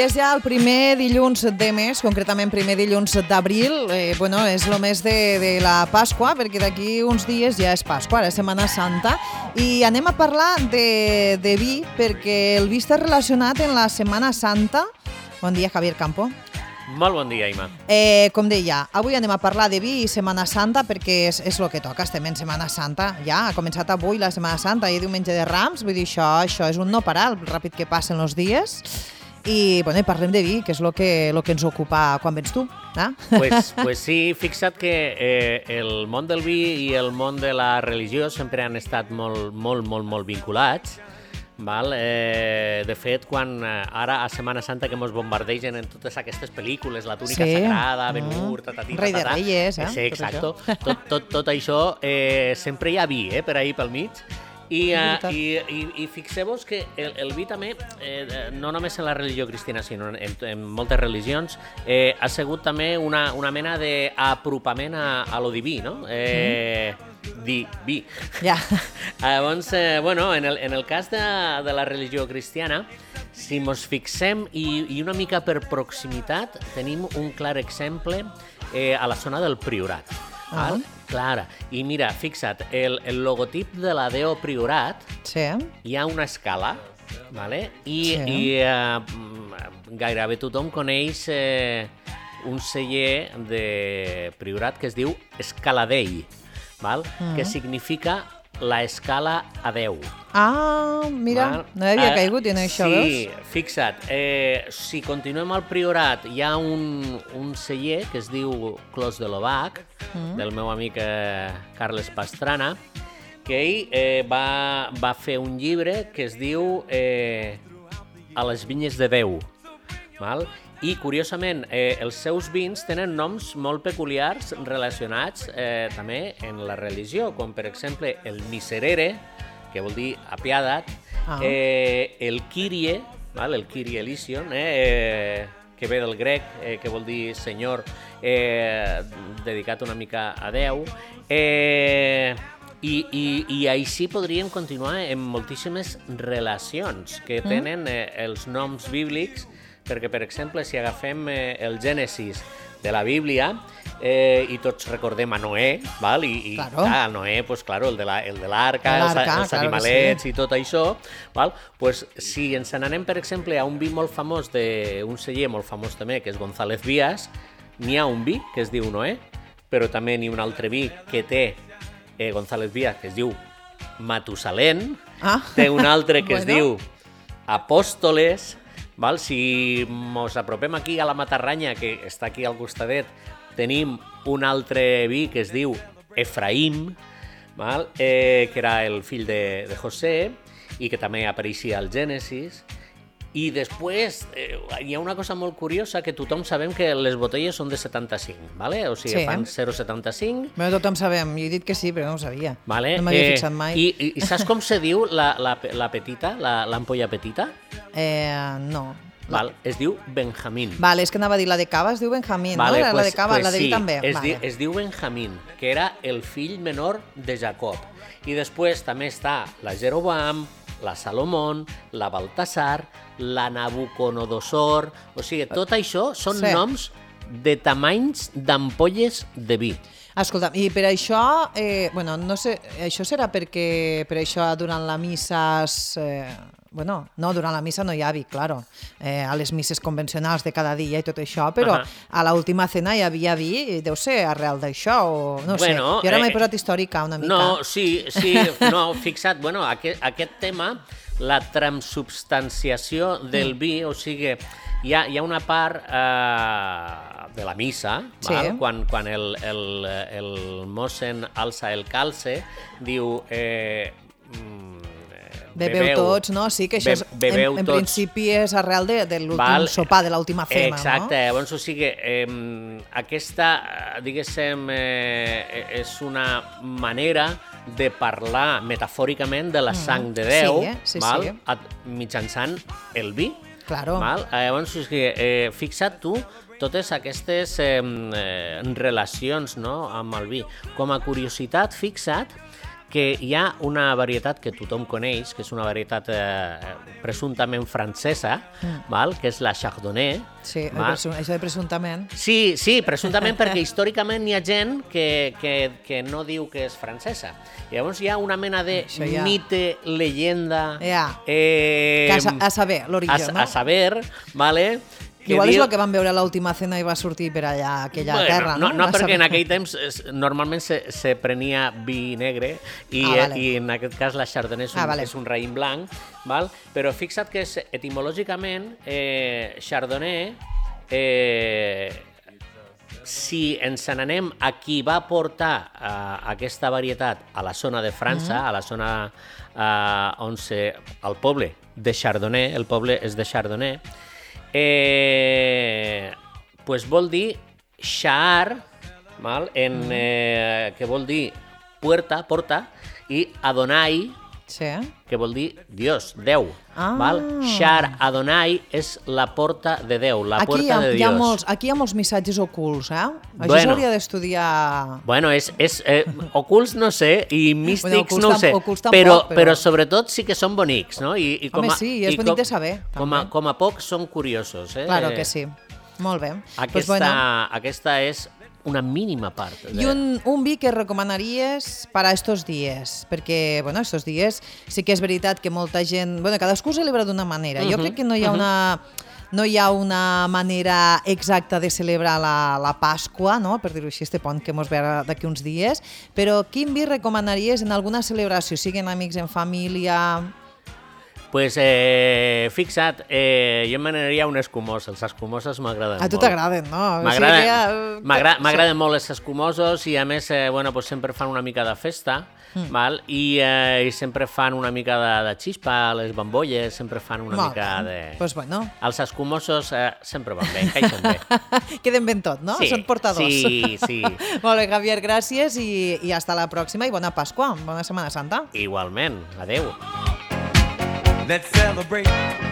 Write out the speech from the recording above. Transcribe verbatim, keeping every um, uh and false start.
és ja el primer dilluns de mes, concretament primer dilluns d'abril. Eh, bueno, és el mes de, de la Pasqua, perquè d'aquí uns dies ja és Pasqua, ara és Setmana Santa, i anem a parlar de, de vi, perquè el vi està relacionat en la Setmana Santa. Bon dia, Javier Campo. Molt bon dia, Ima. Eh, com deia, avui anem a parlar de vi i Setmana Santa perquè és, és el que toca, estem en Setmana Santa. Ja ha començat avui la Setmana Santa i diumenge de Rams, vull dir, això, això és un no parar, el ràpid que passen els dies. I, bueno, i parlem de vi, que és el que, lo que ens ocupa quan vens tu. Eh? Pues, pues sí, fixa't que eh, el món del vi i el món de la religió sempre han estat molt, molt, molt, molt vinculats. Val? Eh, de fet, quan eh, ara a Setmana Santa que ens bombardegen en totes aquestes pel·lícules, la túnica sí. sagrada, Ben-Hur, mm. tatati, Rei de Reyes, eh? Sí, exacto. Tot, tot, tot això, eh, sempre hi ha vi, eh, per ahir pel mig. I, uh, i, i, i fixeu-vos que el, el vi també, eh, no només en la religió cristiana, sinó en, en moltes religions, eh, ha sigut també una, una mena d'apropament a, a lo diví, no? Eh, mm. Di, vi. Ja. Llavors, eh, bueno, en el, en el cas de, de la religió cristiana, si mos fixem, i, i una mica per proximitat, tenim un clar exemple eh, a la zona del Priorat. Ah. Clara. I mira, fixa't, el, el logotip de la Deo Priorat, sí. hi ha una escala, vale? I, sí. i eh, gairebé tothom coneix eh, un celler de Priorat que es diu Escaladei, val? Mm. que significa la escala a deu. Ah, mira, val? No havia uh, caigut en això, sí, veus? Sí, fixa't, eh, si continuem al Priorat, hi ha un, un celler que es diu Clos de l'Obac, mm. del meu amic eh, Carles Pastrana, que ell eh, va, va fer un llibre que es diu eh, A les vinyes de Déu, val? I, curiosament, eh, els seus vins tenen noms molt peculiars relacionats eh, també en la religió, com per exemple el Miserere, que vol dir apiada't, ah. eh, el Kyrie, val? El Kyrie Eleison, eh, eh, que ve del grec, eh, que vol dir senyor, eh, dedicat una mica a Déu, eh, i, i, i així podríem continuar en moltíssimes relacions que tenen eh, els noms bíblics, perquè, per exemple, si agafem eh, el Gènesis de la Bíblia eh, i tots recordem a Noé, val? I, i claro. clar, Noé, pues, claro, el de l'arca, els, els claro animalets sí. i tot això, val? Pues, si ens n'anem, per exemple, a un vi molt famós d'un celler molt famós també, que és González Vías, n'hi ha un vi que es diu Noé, però també n'hi ha un altre vi que té eh, González Vías, que es diu Matusalén, ah. té un altre que bueno. es diu Apòstoles. Val? Si mos apropem aquí a la Matarranya, que està aquí al costadet, tenim un altre vi que es diu Efraïm, val? Eh, que era el fill de, de José i que també apareixia al Gènesis. I després eh, hi ha una cosa molt curiosa, que tothom sabem que les botelles són de setanta-cinc, vale? O sigui, sí. fan zero coma setanta-cinc. Bé, tothom sabem, jo he dit que sí, però no ho sabia. Vale? No m'havia eh, fixat mai. I, i, I saps com se diu la, la, la petita, la, l'ampolla petita? Eh, no. Val, es diu Benjamín. Vale, és que anava a dir la de Cava, es diu Benjamín, vale, no? Pues, la de Cava, pues la de sí, vi també. Es, vale. diu, es diu Benjamín, que era el fill menor de Jacob. I després també està la Jeroboam, la Salomón, la Baltasar, la Nabucodonosor. O sigui, tot això són sí. noms de tamanys d'ampolles de vi. Escolta, i per això, eh, bueno, no sé, això serà perquè per això durant la missa, eh, bueno, no, durant la missa no hi ha vi, claro, eh, a les misses convencionals de cada dia i tot això, però uh-huh. a l'última cena hi havia vi, i deu ser arrel d'això, o no bueno, sé, jo ara eh, m'he posat històrica una mica. No, sí, sí, no, fixa't, bueno, aquest, aquest tema, la transubstanciació del mm. vi, o sigui, hi ha, hi ha una part eh, de la missa, sí. val? quan, quan el, el, el mossen alça el calce, diu... Eh, Bebeu, bebeu tots, no? Sí, que això és, be, en, en principi és arrel de, de l'últim sopar, de l'última fema, exacte, no? Exacte, llavors, o sigui, eh, aquesta, diguéssim, eh, és una manera de parlar metafòricament de la sang de Déu, sí, eh? sí, val? Sí. A, mitjançant el vi. Claro. Val? Llavors, o sigui, eh, fixa't tu totes aquestes eh, relacions, no?, amb el vi. Com a curiositat, fixa't que hi ha una varietat que tothom coneix, que és una varietat eh, presumptament francesa, mm. val? Que és la Chardonnay. Sí, això de presumptament. Sí, sí, presumptament, perquè històricament hi ha gent que, que, que no diu que és francesa. Llavors hi ha una mena de ja. mite, leyenda... Ja. Eh, a, a saber, l'origen, no? A saber, vale? Que Igual diu... és el que van veure l'última cena i va sortir per allà, aquella bueno, terra, no? No, no perquè en aquell temps es, normalment se, se prenia vi negre i, ah, vale. i en aquest cas la Chardonnay és un, ah, vale. és un raïm blanc, val? Però fixa't que és, etimològicament eh, Chardonnay, eh, si ens n'anem a qui va portar eh, aquesta varietat a la zona de França, mm-hmm. a la zona eh, on se, el poble de Chardonnay, el poble és de Chardonnay, Eh, pues vol dir Shahar, val? En, eh, que vol dir puerta, porta, i Adonai, sí. que vol dir Dios, Déu. Ah. Val? Shahar Adonai és la porta de Déu, la aquí porta ha, de Dios. Hi ha molts, aquí hi ha molts missatges ocults, eh? Això bueno, s'hauria d'estudiar... Bueno, és, és, eh, ocults no sé, i místics bueno, no ho sé, tampoc, però, però... però sobretot sí que són bonics, no? I, i com Home, a, sí, és i bonic com, de saber. Com a, com a poc són curiosos, eh? Claro que sí. Molt bé. Aquesta, pues bueno. aquesta és una mínima part. De... I un, un vi que recomanaries per a estos dies? Perquè, bueno, estos dies sí que és veritat que molta gent... Bueno, cadascú celebra d'una manera. Uh-huh. Jo crec que no hi ha uh-huh. una... No hi ha una manera exacta de celebrar la, la Pasqua, no? Per dir-ho així, este pont que mos ve d'aquí uns dies, però quin vi recomanaries en alguna celebració, siguin amics, en família... Pues eh, fixa't, eh, jo m'aniria a un escumós, els escumosos m'agraden molt. A tu t'agraden, no? M'agraden o sigui, que... molt els escumosos i a més eh, bueno, pues sempre fan una mica de festa, mm. val? I, eh, i sempre fan una mica de, de xispa, les bambolles, sempre fan una molt mica bé. de... Pues bueno. Els escumosos eh, sempre van bé, encaixen bé. Queden ben tot, no? Sí, són portadors. Sí, sí. Molt bé, Javier, gràcies i, i hasta la pròxima i bona Pasqua, bona Setmana Santa. Igualment, adeu. Let's celebrate.